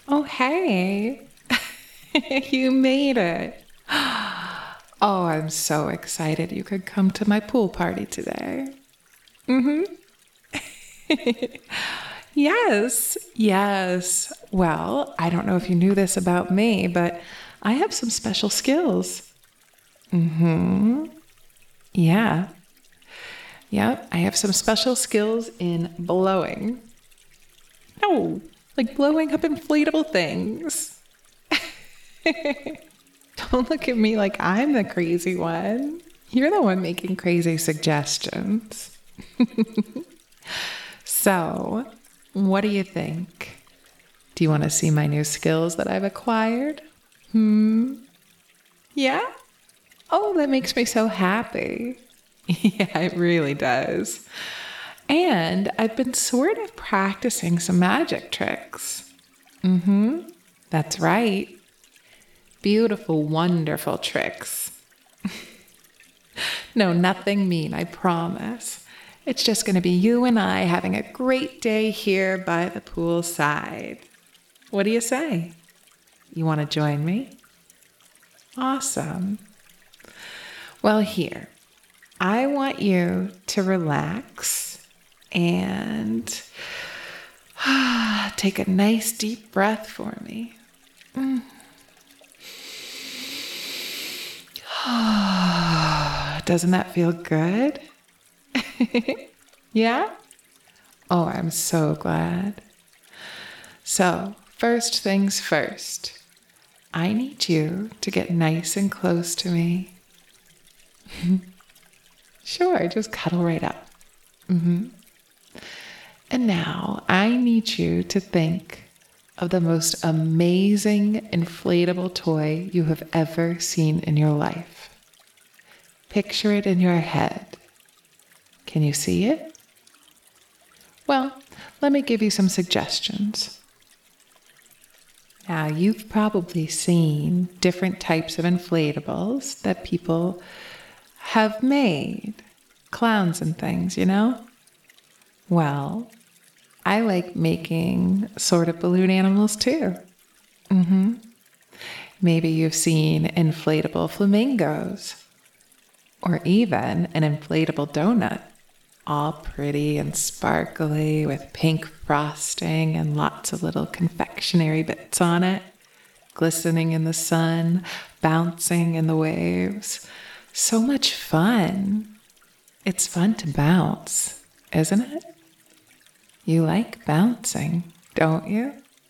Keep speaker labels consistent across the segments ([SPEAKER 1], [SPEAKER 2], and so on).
[SPEAKER 1] Oh, hey. You made it. Oh, I'm so excited you could come to my pool party today. Yes, yes. Well, I don't know if you knew this about me, but I have some special skills. Yeah, yeah, I have some special skills in blowing. No, like blowing up inflatable things. Don't look at me like I'm the crazy one. You're the one making crazy suggestions. So, what do you think? Do you want to see my new skills that I've acquired? Yeah? Oh, that makes me so happy. Yeah, it really does. And I've been sort of practicing some magic tricks. That's right. Beautiful, wonderful tricks. No, nothing mean, I promise. It's just going to be you and I having a great day here by the poolside. What do you say? You want to join me? Awesome. Well, here, I want you to relax and take a nice deep breath for me. Doesn't that feel good? Yeah? Oh, I'm so glad. So, first things first, I need you to get nice and close to me. Sure, just cuddle right up. And now I need you to think of the most amazing inflatable toy you have ever seen in your life. Picture it in your head. Can you see it? Well, let me give you some suggestions. Now, you've probably seen different types of inflatables that people have made. Clowns and things, you know? Well, I like making sort of balloon animals too. Maybe you've seen inflatable flamingos, or even an inflatable donut, all pretty and sparkly with pink frosting and lots of little confectionery bits on it, glistening in the sun, bouncing in the waves. So much fun. It's fun to bounce, isn't it? You like bouncing, don't you?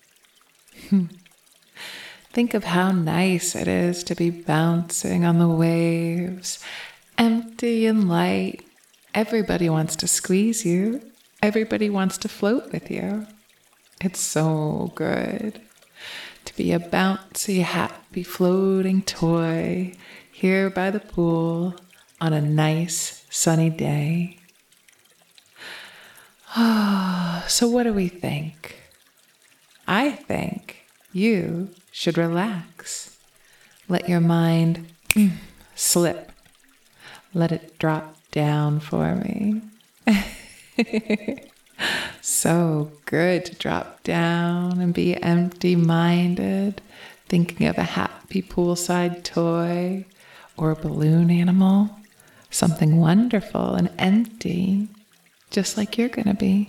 [SPEAKER 1] Think of how nice it is to be bouncing on the waves, empty and light. Everybody wants to squeeze you. Everybody wants to float with you. It's so good to be a bouncy, happy, floating toy here by the pool on a nice, sunny day. So what do we think? I think you should relax. Let your mind slip. Let it drop down for me. So good to drop down and be empty-minded, thinking of a happy poolside toy or a balloon animal, something wonderful and empty, just like you're going to be.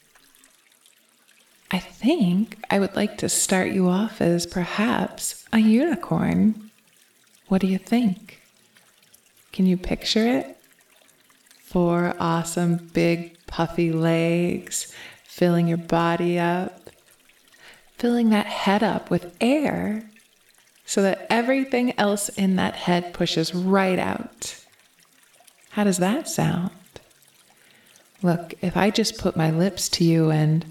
[SPEAKER 1] I think I would like to start you off as perhaps a unicorn. What do you think? Can you picture it? 4 awesome big puffy legs filling your body up, filling that head up with air so that everything else in that head pushes right out. How does that sound? Look, if I just put my lips to you and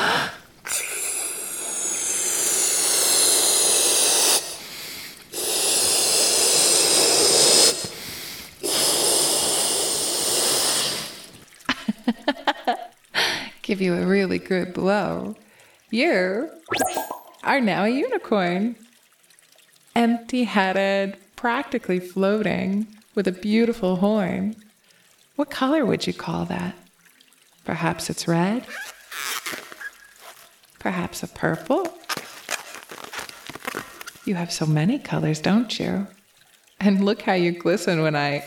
[SPEAKER 1] give you a really good blow, you are now a unicorn. Empty-headed, practically floating, with a beautiful horn. What color would you call that? Perhaps it's red? Perhaps a purple? You have so many colors, don't you? And look how you glisten when I...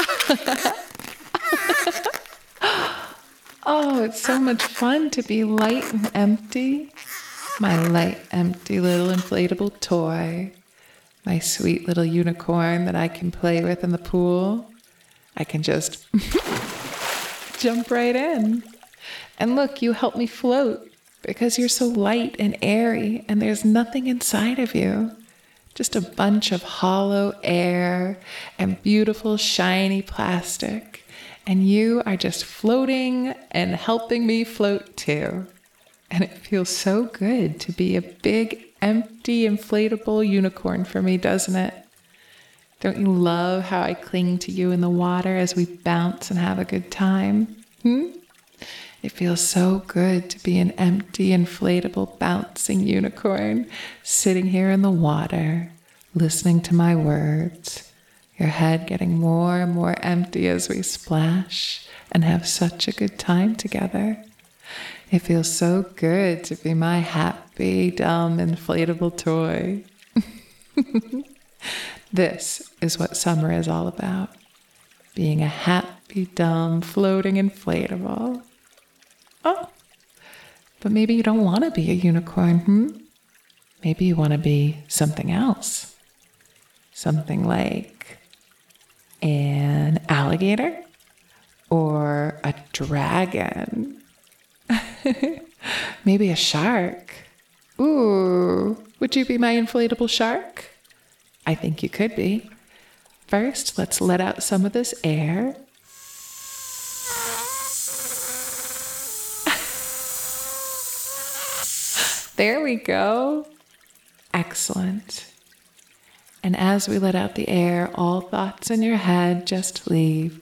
[SPEAKER 1] Oh, it's so much fun to be light and empty. My light, empty little inflatable toy. My sweet little unicorn that I can play with in the pool. I can just jump right in. And look, you help me float because you're so light and airy and there's nothing inside of you. Just a bunch of hollow air and beautiful shiny plastic. And you are just floating and helping me float too. And it feels so good to be a big, empty, inflatable unicorn for me, doesn't it? Don't you love how I cling to you in the water as we bounce and have a good time? It feels so good to be an empty, inflatable, bouncing unicorn sitting here in the water, listening to my words, your head getting more and more empty as we splash and have such a good time together. It feels so good to be my happy, dumb, inflatable toy. This is what summer is all about. Being a happy, dumb, floating inflatable. Oh, but maybe you don't want to be a unicorn, Maybe you want to be something else. Something like an alligator or a dragon. Maybe a shark. Ooh, would you be my inflatable shark? I think you could be. First, let's let out some of this air. There we go. Excellent. And as we let out the air, all thoughts in your head just leave.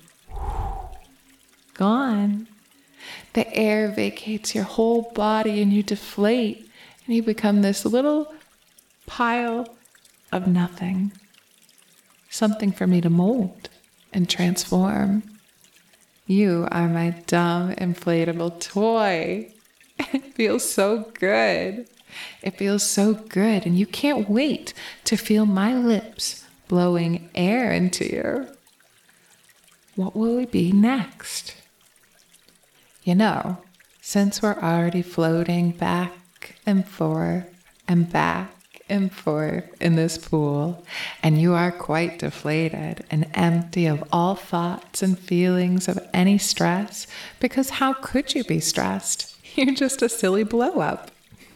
[SPEAKER 1] Gone. The air vacates your whole body and you deflate and you become this little pile of nothing. Something for me to mold and transform. You are my dumb, inflatable toy. It feels so good. It feels so good, and you can't wait to feel my lips blowing air into you. What will we be next? You know, since we're already floating back and forth and back and forth in this pool, and you are quite deflated and empty of all thoughts and feelings of any stress, because how could you be stressed? You're just a silly blow-up.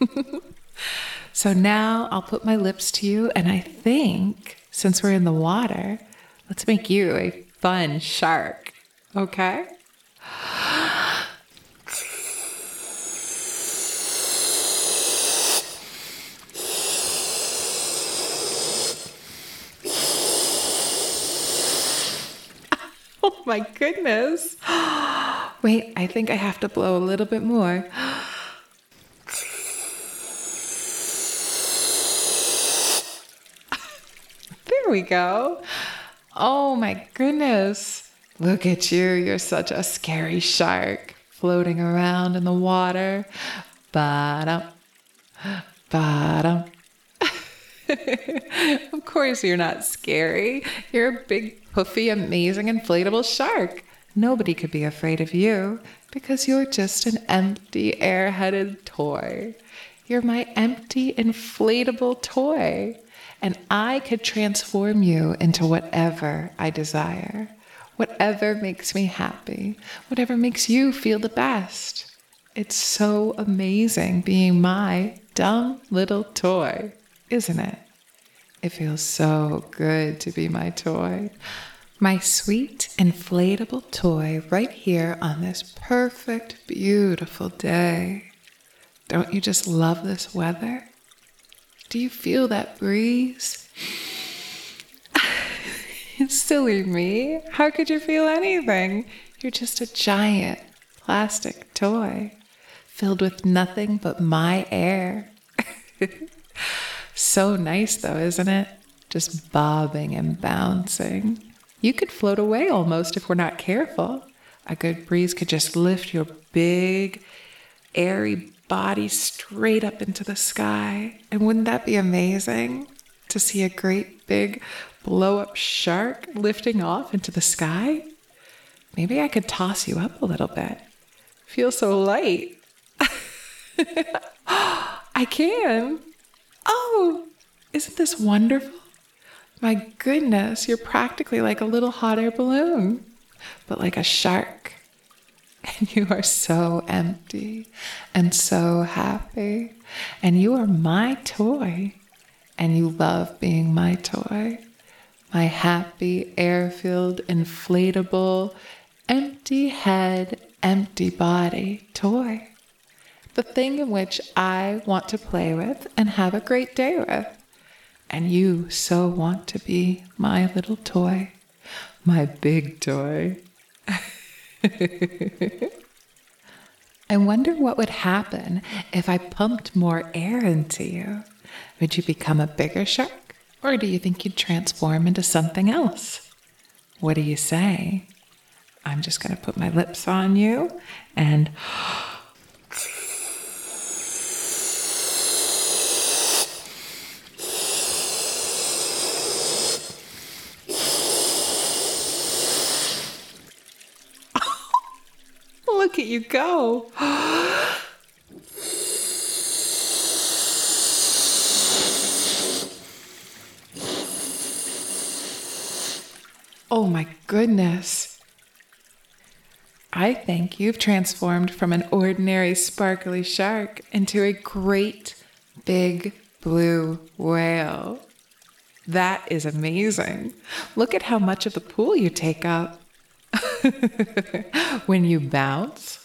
[SPEAKER 1] So now I'll put my lips to you, and I think, since we're in the water, let's make you a fun shark, okay? Oh my goodness. Wait, I think I have to blow a little bit more. There we go. Oh my goodness. Look at you. You're such a scary shark floating around in the water. Ba-dum, ba-dum. Of course you're not scary. You're a big, puffy, amazing, inflatable shark. Nobody could be afraid of you because you're just an empty, air-headed toy. You're my empty, inflatable toy. And I could transform you into whatever I desire. Whatever makes me happy. Whatever makes you feel the best. It's so amazing being my dumb little toy, isn't it? It feels so good to be my toy. My sweet, inflatable toy right here on this perfect, beautiful day. Don't you just love this weather? Do you feel that breeze? Silly me. How could you feel anything? You're just a giant plastic toy filled with nothing but my air. So nice though, isn't it? Just bobbing and bouncing. You could float away almost if we're not careful. A good breeze could just lift your big, airy body straight up into the sky. And wouldn't that be amazing? to see a great big blow-up shark lifting off into the sky? Maybe I could toss you up a little bit. Feel so light. I can. Oh, isn't this wonderful? My goodness, you're practically like a little hot air balloon, but like a shark. And you are so empty and so happy. And you are my toy. And you love being my toy. My happy, air-filled, inflatable, empty head, empty body toy. The thing in which I want to play with and have a great day with. And you so want to be my little toy, my big toy. I wonder what would happen if I pumped more air into you. Would you become a bigger shark, or do you think you'd transform into something else? What do you say? I'm just going to put my lips on you and... Look at you go. Oh my goodness. I think you've transformed from an ordinary sparkly shark into a great big blue whale. That is amazing. Look at how much of the pool you take up. When you bounce,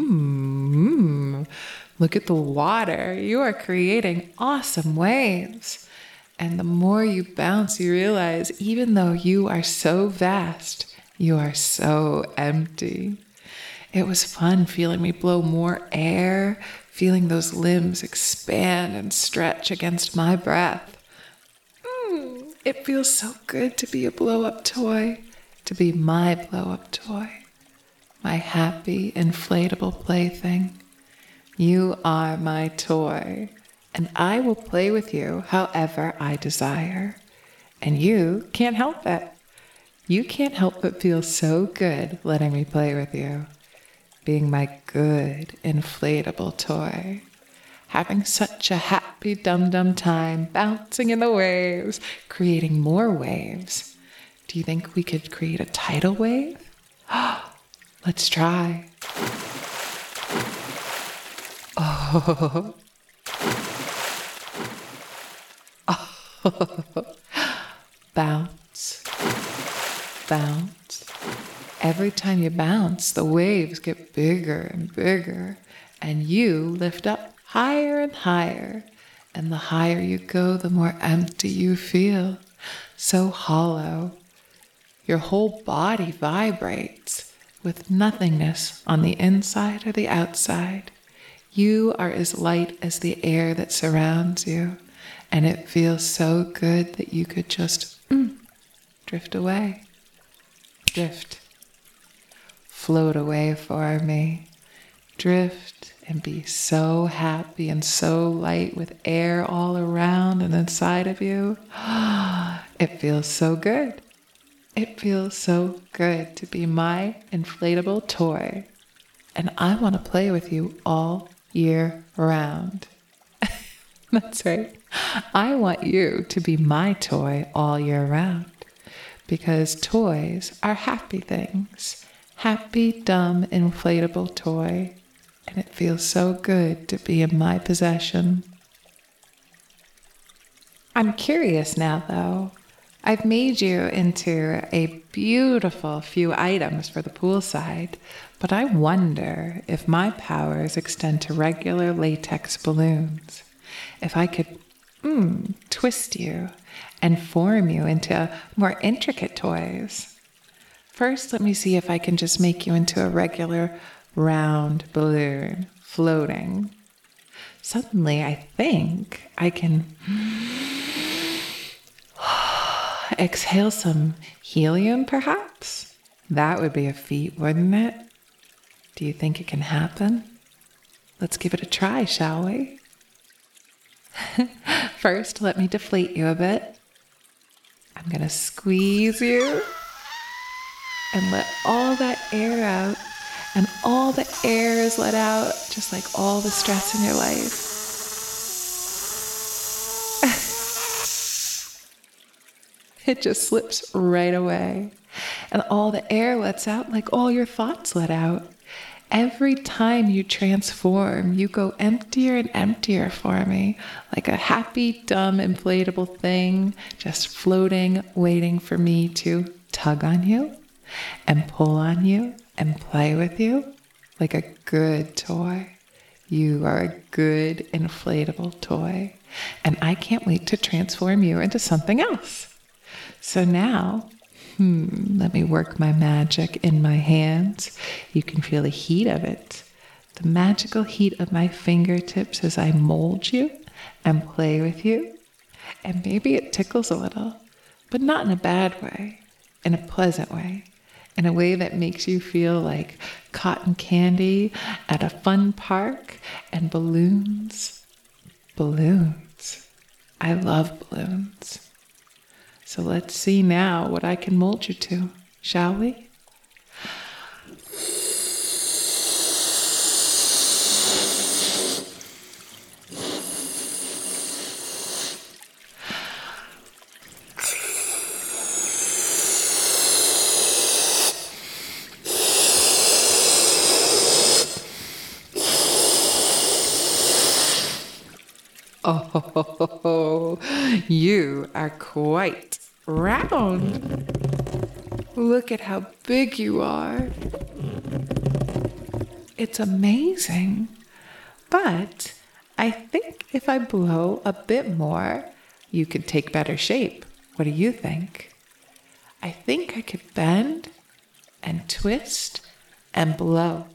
[SPEAKER 1] look at the water. You are creating awesome waves. And the more you bounce, you realize even though you are so vast, you are so empty. It was fun feeling me blow more air, feeling those limbs expand and stretch against my breath. It feels so good to be a blow-up toy. To be my blow-up toy, my happy, inflatable plaything. You are my toy, and I will play with you however I desire. And you can't help it. You can't help but feel so good letting me play with you, being my good, inflatable toy. Having such a happy dum-dum time, bouncing in the waves, creating more waves. Do you think we could create a tidal wave? Let's try. Oh. Bounce. Bounce. Every time you bounce, the waves get bigger and bigger, and you lift up higher and higher. And the higher you go, the more empty you feel. So hollow. Your whole body vibrates with nothingness on the inside or the outside. You are as light as the air that surrounds you, and it feels so good that you could just drift away. Drift. Float away for me. Drift and be so happy and so light with air all around and inside of you. It feels so good. It feels so good to be my inflatable toy, and I want to play with you all year round. That's right. I want you to be my toy all year round, because toys are happy things. Happy, dumb, inflatable toy, and it feels so good to be in my possession. I'm curious now, though. I've made you into a beautiful few items for the poolside, but I wonder if my powers extend to regular latex balloons. If I could twist you and form you into more intricate toys. First, let me see if I can just make you into a regular round balloon floating. Suddenly, I think I can exhale some helium, perhaps? That would be a feat, wouldn't it? Do you think it can happen? Let's give it a try, shall we? First, let me deflate you a bit. I'm going to squeeze you and let all that air out. And all the air is let out, just like all the stress in your life. It just slips right away. And all the air lets out like all your thoughts let out. Every time you transform, you go emptier and emptier for me, like a happy, dumb, inflatable thing, just floating, waiting for me to tug on you and pull on you and play with you like a good toy. You are a good, inflatable toy, and I can't wait to transform you into something else. So now, let me work my magic in my hands. You can feel the heat of it, the magical heat of my fingertips as I mold you and play with you. And maybe it tickles a little, but not in a bad way, in a pleasant way, in a way that makes you feel like cotton candy at a fun park and balloons. Balloons. I love balloons. So let's see now what I can mold you to, shall we? Oh, you are quite round. Look at how big you are. It's amazing. But I think if I blow a bit more, you could take better shape. What do you think? I think I could bend and twist and blow.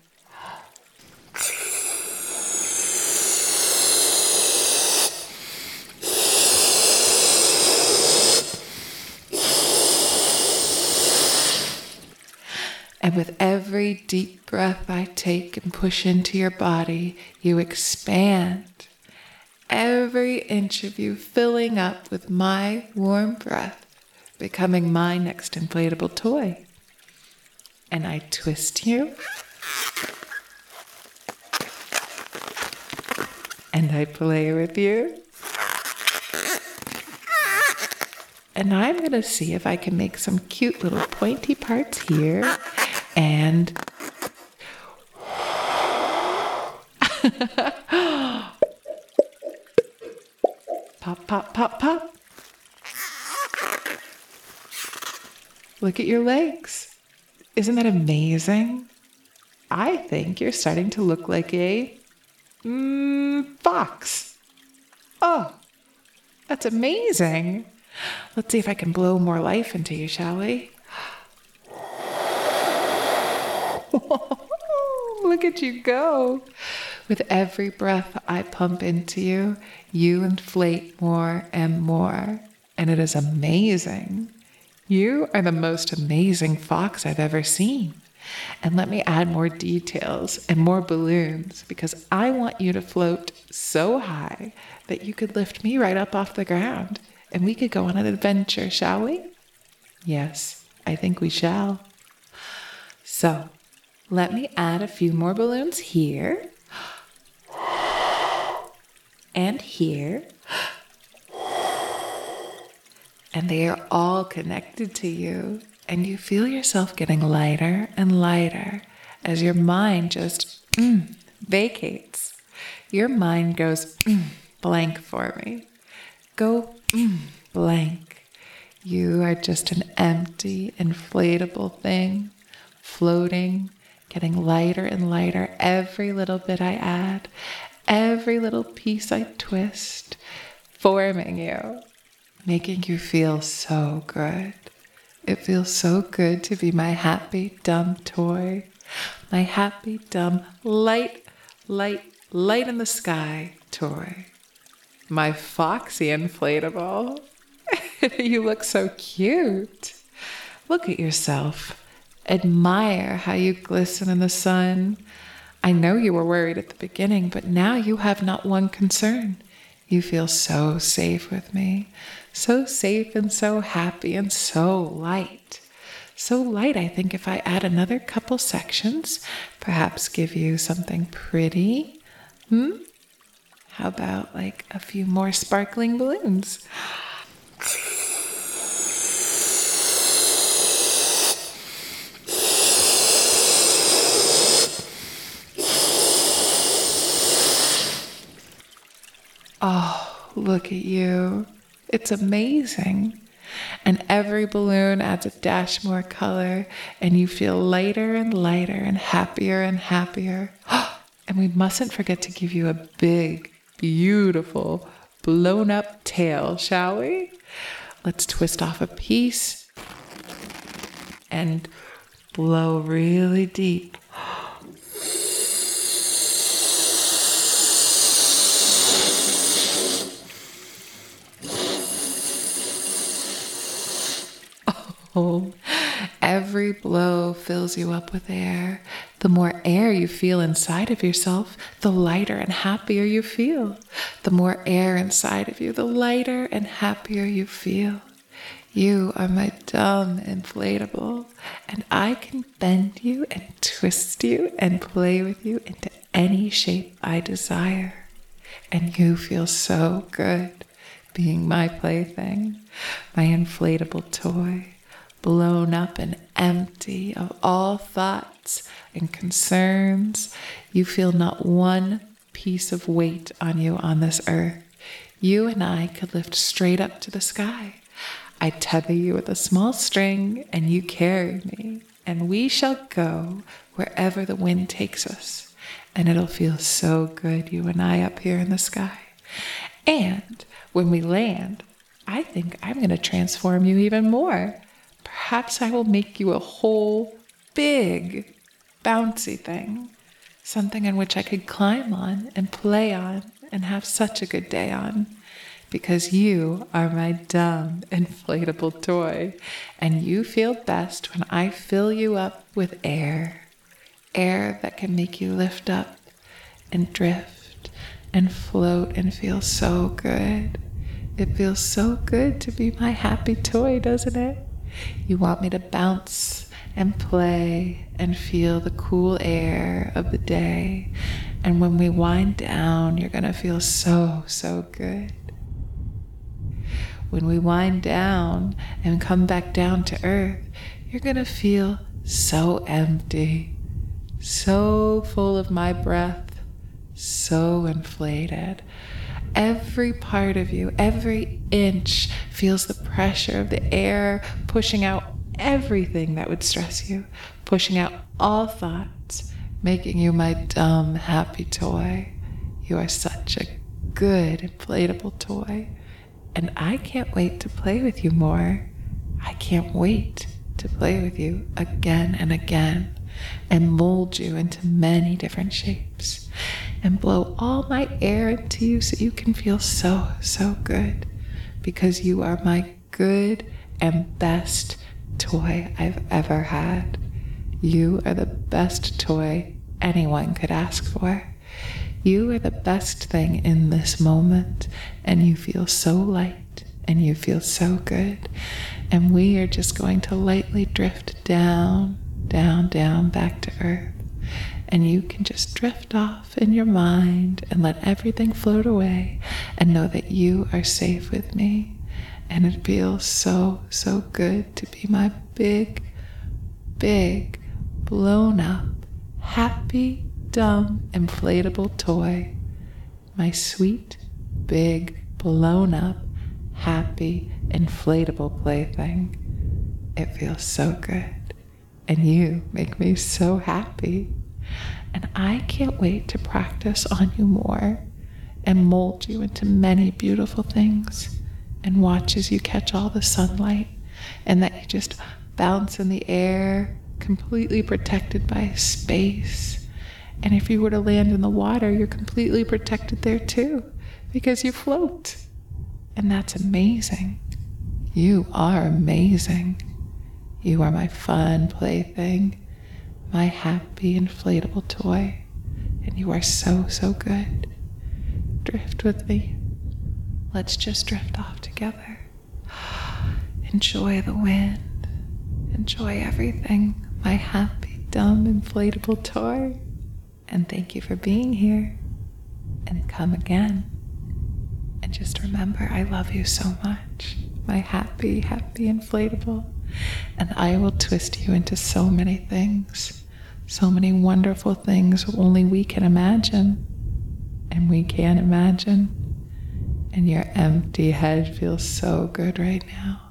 [SPEAKER 1] And with every deep breath I take and push into your body, you expand. Every inch of you filling up with my warm breath, becoming my next inflatable toy. And I twist you. And I play with you. And I'm going to see if I can make some cute little pointy parts here. And pop, pop, pop, pop. Look at your legs. Isn't that amazing? I think you're starting to look like a fox. Oh, that's amazing. Let's see if I can blow more life into you, shall we? Look at you go. With every breath I pump into you, you inflate more and more. And it is amazing. You are the most amazing fox I've ever seen. And let me add more details and more balloons because I want you to float so high that you could lift me right up off the ground and we could go on an adventure, shall we? Yes, I think we shall. So, let me add a few more balloons here, and here, and they are all connected to you, and you feel yourself getting lighter and lighter as your mind just vacates. Your mind goes blank for me. Go blank. You are just an empty, inflatable thing, floating, getting lighter and lighter every little bit I add, every little piece I twist, forming you, making you feel so good. It feels so good to be my happy, dumb toy, my happy, dumb, light in the sky toy, my foxy inflatable. You look so cute. Look at yourself. Admire how you glisten in the sun. I know you were worried at the beginning, but now you have not one concern. You feel so safe with me, So safe and so happy and so light. So light, I think if I add another couple sections, perhaps give you something pretty. How about like a few more sparkling balloons? Oh, look at you. It's amazing. And every balloon adds a dash more color, and you feel lighter and lighter and happier and happier. And we mustn't forget to give you a big, beautiful, blown up tail, shall we? Let's twist off a piece and blow really deep. Oh, every blow fills you up with air. The more air you feel inside of yourself, the lighter and happier you feel. The more air inside of you, the lighter and happier you feel. You are my dumb inflatable, and I can bend you and twist you and play with you into any shape I desire. And you feel so good being my plaything, my inflatable toy, blown up and empty of all thoughts and concerns. You feel not one piece of weight on you on this earth. You and I could lift straight up to the sky. I tether you with a small string and you carry me, and we shall go wherever the wind takes us. And it'll feel so good, you and I up here in the sky. And when we land, I think I'm going to transform you even more. Perhaps I will make you a whole big bouncy thing, something on which I could climb on and play on and have such a good day on, because you are my dumb inflatable toy, and you feel best when I fill you up with air, air that can make you lift up and drift and float and feel so good. It feels so good to be my happy toy, doesn't it? You want me to bounce and play and feel the cool air of the day. And when we wind down, you're going to feel so, so good. When we wind down and come back down to earth, you're going to feel so empty, so full of my breath, so inflated. Every part of you, every inch feels the pressure of the air pushing out everything that would stress you, pushing out all thoughts, making you my dumb, happy toy. You are such a good, inflatable toy, and I can't wait to play with you more. I can't wait to play with you again and again and mold you into many different shapes and blow all my air into you so you can feel so, so good, because you are my good and best toy I've ever had. You are the best toy anyone could ask for. You are the best thing in this moment, and you feel so light and you feel so good. And we are just going to lightly drift down, down, down back to earth. And you can just drift off in your mind and let everything float away and know that you are safe with me. And it feels so, so good to be my big, big, blown up, happy, dumb, inflatable toy. My sweet, big, blown up, happy, inflatable plaything. It feels so good. And you make me so happy. And I can't wait to practice on you more and mold you into many beautiful things and watch as you catch all the sunlight and that you just bounce in the air, completely protected by space. And if you were to land in the water, you're completely protected there too, because you float. And that's amazing. You are amazing. You are my fun plaything, my happy inflatable toy, and you are so, so good. Drift with me. Let's just drift off together. Enjoy the wind. Enjoy everything, my happy, dumb, inflatable toy. And thank you for being here. And come again. And just remember, I love you so much, my happy, happy inflatable. And I will twist you into so many things, so many wonderful things only we can imagine. And we can't imagine. And your empty head feels so good right now.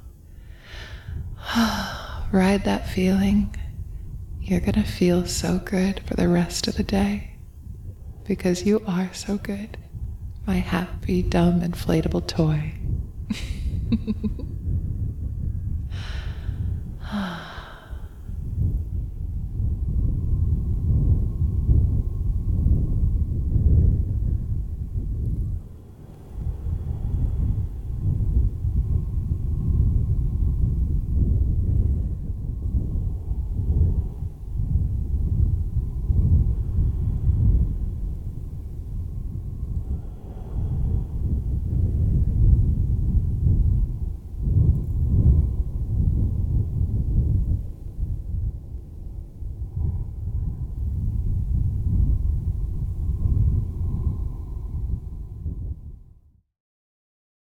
[SPEAKER 1] Ride that feeling. You're gonna feel so good for the rest of the day because you are so good, my happy, dumb, inflatable toy.